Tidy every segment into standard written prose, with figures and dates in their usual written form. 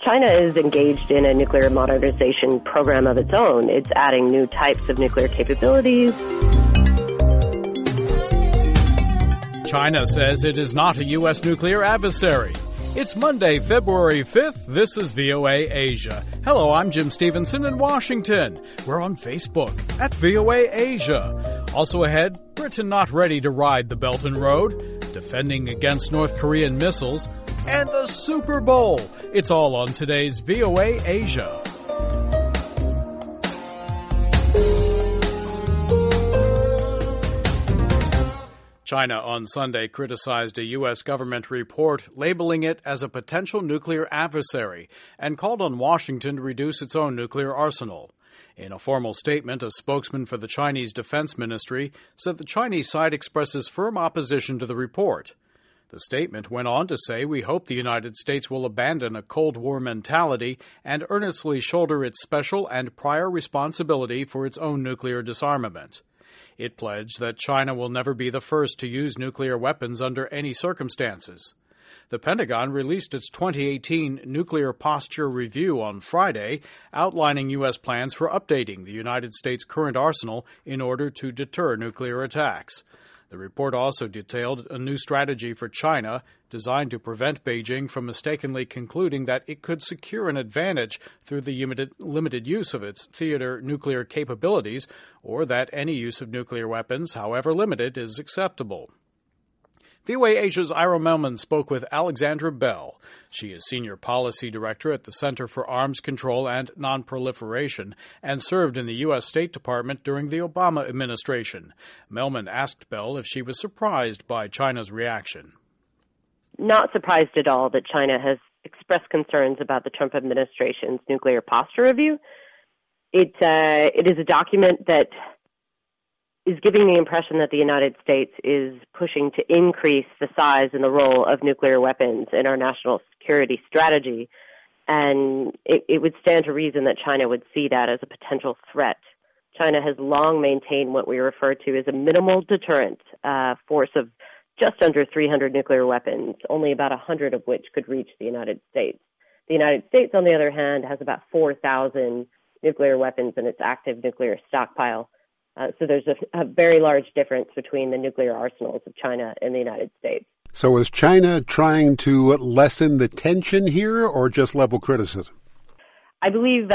China is engaged in a nuclear modernization program of its own. It's adding new types of nuclear capabilities. China says it is not a U.S. nuclear adversary. It's Monday, February 5th. This is VOA Asia. Hello, I'm Jim Stevenson in Washington. We're on Facebook at VOA Asia. Also ahead, Britain not ready to ride the Belt and Road, defending against North Korean missiles, and the Super Bowl. It's all on today's VOA Asia. China on Sunday criticized a U.S. government report labeling it as a potential nuclear adversary and called on Washington to reduce its own nuclear arsenal. In a formal statement, a spokesman for the Chinese Defense Ministry said the Chinese side expresses firm opposition to the report. The statement went on to say, "We hope the United States will abandon a Cold War mentality and earnestly shoulder its special and prior responsibility for its own nuclear disarmament." It pledged that China will never be the first to use nuclear weapons under any circumstances. The Pentagon released its 2018 Nuclear Posture Review on Friday, outlining U.S. plans for updating the United States' current arsenal in order to deter nuclear attacks. The report also detailed a new strategy for China designed to prevent Beijing from mistakenly concluding that it could secure an advantage through the limited use of its theater nuclear capabilities, or that any use of nuclear weapons, however limited, is acceptable. VOA Asia's Ira Melman spoke with Alexandra Bell. She is Senior Policy Director at the Center for Arms Control and Nonproliferation and served in the U.S. State Department during the Obama administration. Melman asked Bell if she was surprised by China's reaction. Not surprised at all that China has expressed concerns about the Trump administration's Nuclear Posture Review. It is a document that is giving the impression that the United States is pushing to increase the size and the role of nuclear weapons in our national security strategy. And it would stand to reason that China would see that as a potential threat. China has long maintained what we refer to as a minimal deterrent force of just under 300 nuclear weapons, only about 100 of which could reach the United States. The United States, on the other hand, has about 4,000 nuclear weapons in its active nuclear stockpile. So there's a very large difference between the nuclear arsenals of China and the United States. So is China trying to lessen the tension here or just level criticism? I believe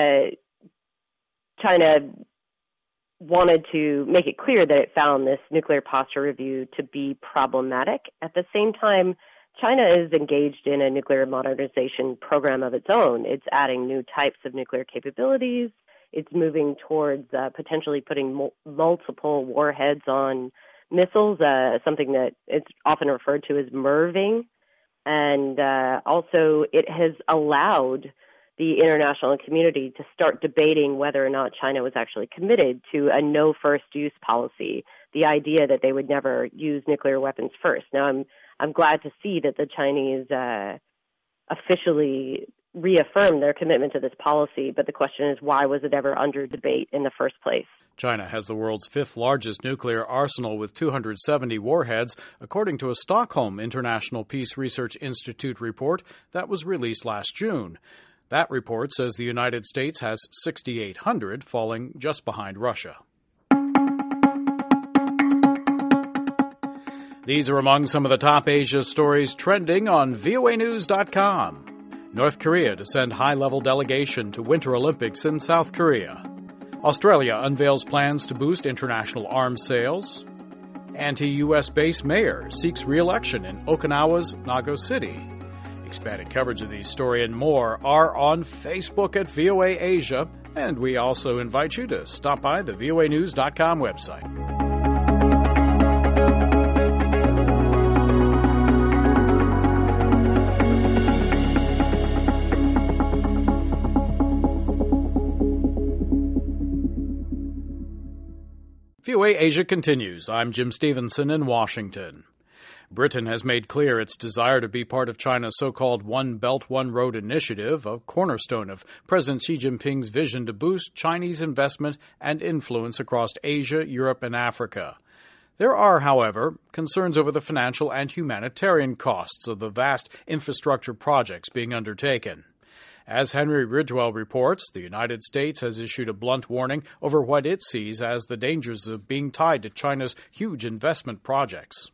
China wanted to make it clear that it found this nuclear posture review to be problematic. At the same time, China is engaged in a nuclear modernization program of its own. It's adding new types of nuclear capabilities. It's moving towards potentially putting multiple warheads on missiles, something that it's often referred to as MIRVing. And also it has allowed the international community to start debating whether or not China was actually committed to a no first use policy, the idea that they would never use nuclear weapons first. Now, I'm glad to see that the Chinese officially reaffirmed their commitment to this policy, but the question is, why was it ever under debate in the first place? China has the world's fifth largest nuclear arsenal with 270 warheads, according to a Stockholm International Peace Research Institute report that was released last June. That report says the United States has 6,800, falling just behind Russia. These are among some of the top Asia stories trending on voanews.com. North Korea to send high-level delegation to Winter Olympics in South Korea. Australia unveils plans to boost international arms sales. Anti-U.S. base mayor seeks re-election in Okinawa's Nago City. Expanded coverage of these stories and more are on Facebook at VOA Asia, and we also invite you to stop by the voanews.com website. VOA Asia continues. I'm Jim Stevenson in Washington. Britain has made clear its desire to be part of China's so-called One Belt, One Road initiative, a cornerstone of President Xi Jinping's vision to boost Chinese investment and influence across Asia, Europe, and Africa. There are, however, concerns over the financial and humanitarian costs of the vast infrastructure projects being undertaken. As Henry Ridgwell reports, the United States has issued a blunt warning over what it sees as the dangers of being tied to China's huge investment projects.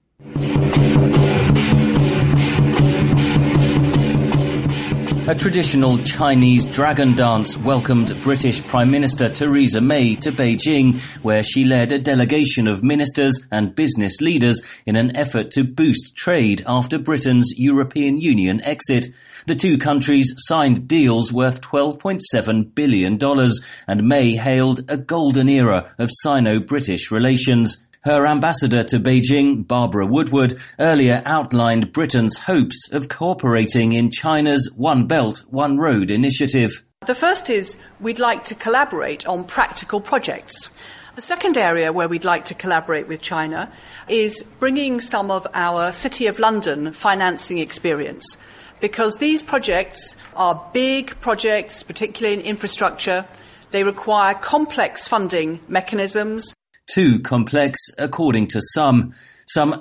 A traditional Chinese dragon dance welcomed British Prime Minister Theresa May to Beijing, where she led a delegation of ministers and business leaders in an effort to boost trade after Britain's European Union exit. The two countries signed deals worth $12.7 billion, and May hailed a golden era of Sino-British relations. Her ambassador to Beijing, Barbara Woodward, earlier outlined Britain's hopes of cooperating in China's One Belt, One Road initiative. The first is we'd like to collaborate on practical projects. The second area where we'd like to collaborate with China is bringing some of our City of London financing experience, because these projects are big projects, particularly in infrastructure. They require complex funding mechanisms. Too complex, according to some. Some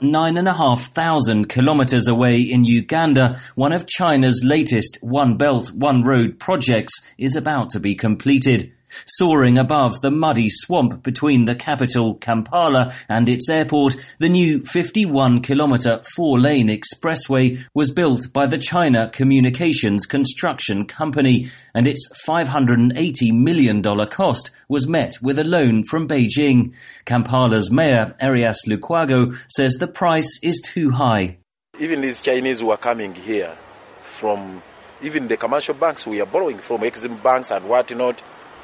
9,500 kilometers away in Uganda, one of China's latest One Belt, One Road projects is about to be completed. Soaring above the muddy swamp between the capital, Kampala, and its airport, the new 51-kilometre four-lane expressway was built by the China Communications Construction Company, and its $580 million cost was met with a loan from Beijing. Kampala's mayor, Erias Lukwago, says the price is too high. Even these Chinese who are coming here from even the commercial banks we are borrowing from, Exim banks and whatnot,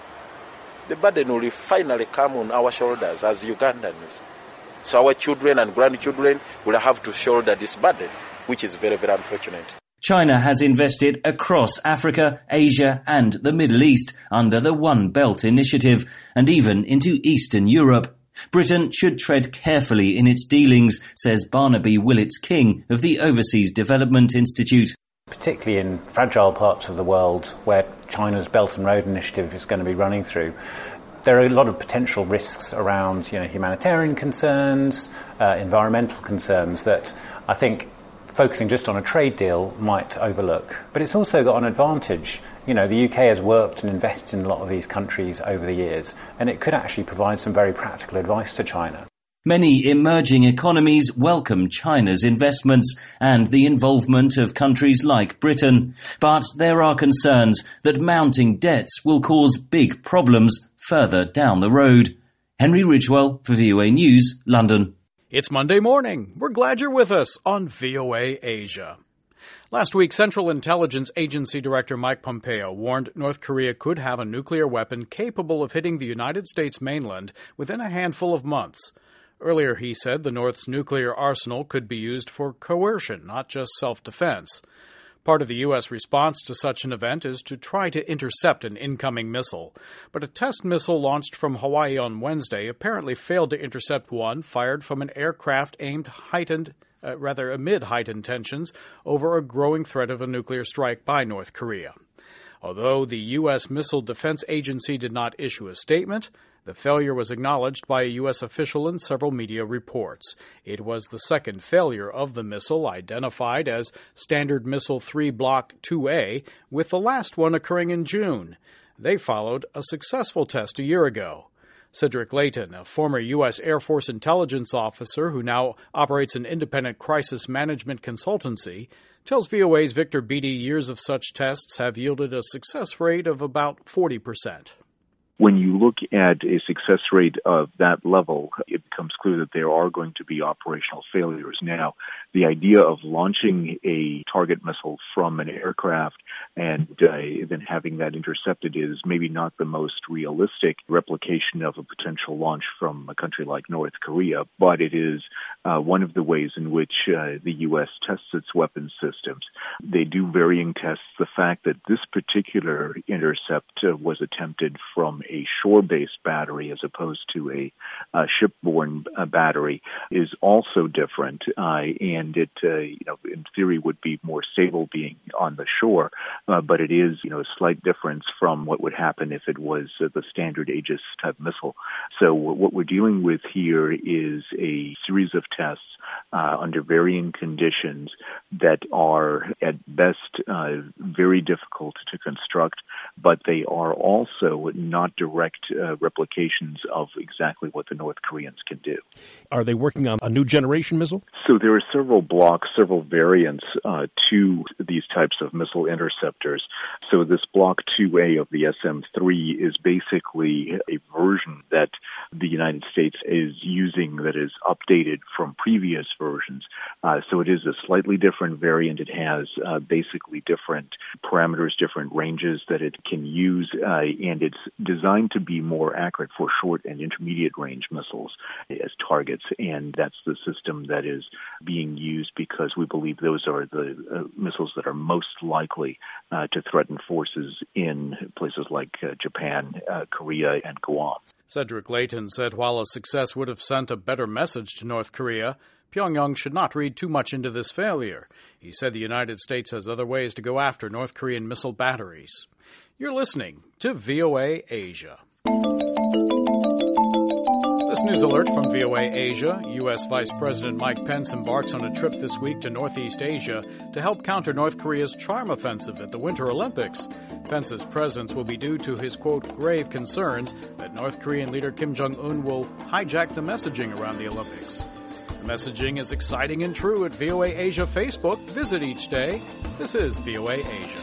the burden will finally come on our shoulders as Ugandans. So our children and grandchildren will have to shoulder this burden, which is very, very unfortunate. China has invested across Africa, Asia and the Middle East under the One Belt initiative, and even into Eastern Europe. Britain should tread carefully in its dealings, says Barnaby Willits-King of the Overseas Development Institute. Particularly in fragile parts of the world where China's Belt and Road Initiative is going to be running through, there are a lot of potential risks around, humanitarian concerns, environmental concerns that I think focusing just on a trade deal might overlook. But it's also got an advantage. The UK has worked and invested in a lot of these countries over the years, and it could actually provide some very practical advice to China. Many emerging economies welcome China's investments and the involvement of countries like Britain. But there are concerns that mounting debts will cause big problems further down the road. Henry Ridgwell for VOA News, London. It's Monday morning. We're glad you're with us on VOA Asia. Last week, Central Intelligence Agency Director Mike Pompeo warned North Korea could have a nuclear weapon capable of hitting the United States mainland within a handful of months. Earlier, he said the North's nuclear arsenal could be used for coercion, not just self-defense. Part of the U.S. response to such an event is to try to intercept an incoming missile. But a test missile launched from Hawaii on Wednesday apparently failed to intercept one fired from an aircraft aimed amid heightened tensions over a growing threat of a nuclear strike by North Korea. Although the U.S. Missile Defense Agency did not issue a statement, the failure was acknowledged by a U.S. official in several media reports. It was the second failure of the missile, identified as Standard Missile 3 Block 2A, with the last one occurring in June. They followed a successful test a year ago. Cedric Layton, a former U.S. Air Force intelligence officer who now operates an independent crisis management consultancy, tells VOA's Victor Beattie years of such tests have yielded a success rate of about 40%. When you look at a success rate of that level, it becomes clear that there are going to be operational failures. Now, the idea of launching a target missile from an aircraft and then having that intercepted is maybe not the most realistic replication of a potential launch from a country like North Korea, but it is one of the ways in which the U.S. tests its weapons systems. They do varying tests. The fact that this particular intercept was attempted from a shore-based battery as opposed to a shipborne battery is also different, and it, in theory, would be more stable being on the shore. but it is, a slight difference from what would happen if it was the standard Aegis type missile. So what we're dealing with here is a series of tests under varying conditions that are at best very difficult to construct, but they are also not direct replications of exactly what the North Koreans can do. Are they working on a new generation missile? So there are several blocks, several variants to these types of missile interceptors. So this Block 2A of the SM-3 is basically a version that the United States is using that is updated from previous versions. So it is a slightly different variant. It has basically different parameters, different ranges that it can use, and it's designed to be more accurate for short and intermediate range missiles as targets. And that's the system that is being used because we believe those are the missiles that are most likely to threaten forces in places like Japan, Korea, and Guam. Cedric Layton said while a success would have sent a better message to North Korea, Pyongyang should not read too much into this failure. He said the United States has other ways to go after North Korean missile batteries. You're listening to VOA Asia. This news alert from VOA Asia. U.S. Vice President Mike Pence embarks on a trip this week to Northeast Asia to help counter North Korea's charm offensive at the Winter Olympics. Pence's presence will be due to his, quote, grave concerns that North Korean leader Kim Jong-un will hijack the messaging around the Olympics. The messaging is exciting and true at VOA Asia Facebook. Visit each day. This is VOA Asia.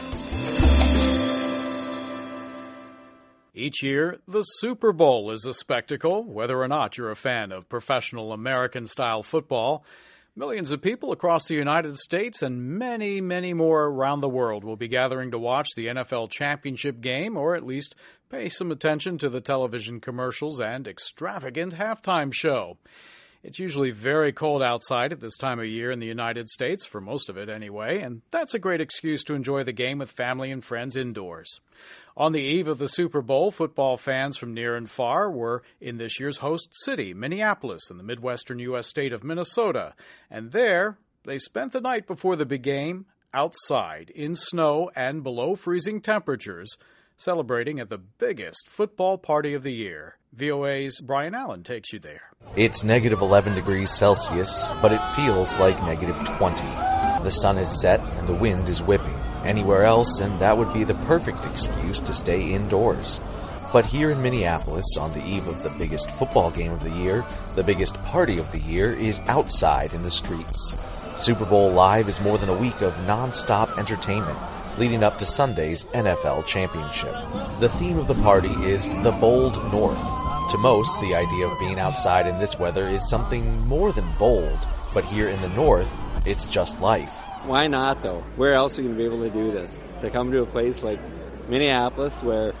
Each year, the Super Bowl is a spectacle, whether or not you're a fan of professional American-style football. Millions of people across the United States and many, many more around the world will be gathering to watch the NFL championship game, or at least pay some attention to the television commercials and extravagant halftime show. It's usually very cold outside at this time of year in the United States, for most of it anyway, and that's a great excuse to enjoy the game with family and friends indoors. On the eve of the Super Bowl, football fans from near and far were in this year's host city, Minneapolis, in the midwestern U.S. state of Minnesota. And there, they spent the night before the big game outside in snow and below freezing temperatures, celebrating at the biggest football party of the year. VOA's Brian Allen takes you there. It's negative 11 degrees Celsius, but it feels like negative 20. The sun is set and the wind is whipping. Anywhere else, and that would be the perfect excuse to stay indoors. But here in Minneapolis, on the eve of the biggest football game of the year, the biggest party of the year is outside in the streets. Super Bowl Live is more than a week of non-stop entertainment, leading up to Sunday's NFL championship. The theme of the party is the bold North. To most, the idea of being outside in this weather is something more than bold, but here in the North, it's just life. Why not, though? Where else are you going to be able to do this? To come to a place like Minneapolis where,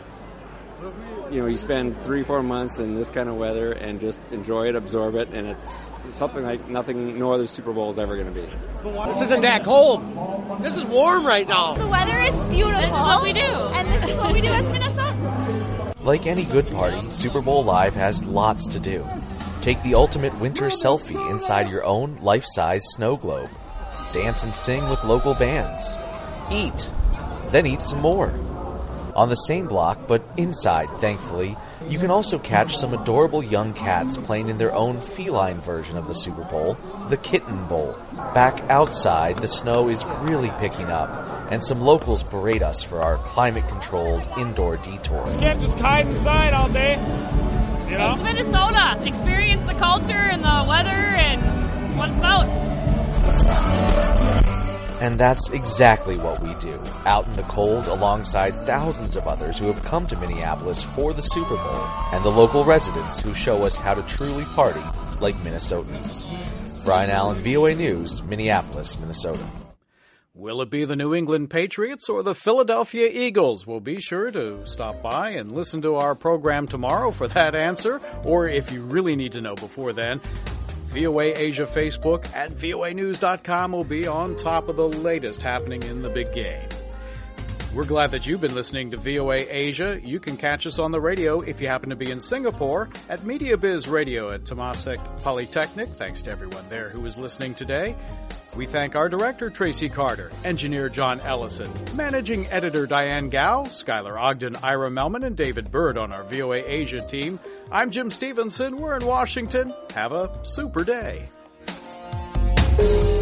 you spend 3-4 months in this kind of weather and just enjoy it, absorb it, and it's something like no other Super Bowl is ever going to be. This isn't that cold. This is warm right now. The weather is beautiful. This is what we do. And this is what we do as Minnesotans. Like any good party, Super Bowl Live has lots to do. Take the ultimate winter selfie inside your own life-size snow globe. Dance and sing with local bands. Eat. Then eat some more. On the same block, but inside, thankfully, you can also catch some adorable young cats playing in their own feline version of the Super Bowl, the Kitten Bowl. Back outside, the snow is really picking up, and some locals berate us for our climate-controlled indoor detour. You can't just hide inside all day, It's Minnesota. Experience the culture and the weather, and it's what it's about. And that's exactly what we do, out in the cold alongside thousands of others who have come to Minneapolis for the Super Bowl, and the local residents who show us how to truly party like Minnesotans. Brian Allen, VOA News, Minneapolis, Minnesota. Will it be the New England Patriots or the Philadelphia Eagles? We'll be sure to stop by and listen to our program tomorrow for that answer, or if you really need to know before then, VOA Asia Facebook at voanews.com will be on top of the latest happening in the big game. We're glad that you've been listening to VOA Asia. You can catch us on the radio if you happen to be in Singapore at MediaBiz Radio at Temasek Polytechnic. Thanks to everyone there who is listening today. We thank our director, Tracy Carter, engineer John Ellison, managing editor Diane Gao, Skylar Ogden, Ira Melman, and David Bird on our VOA Asia team. I'm Jim Stevenson. We're in Washington. Have a super day.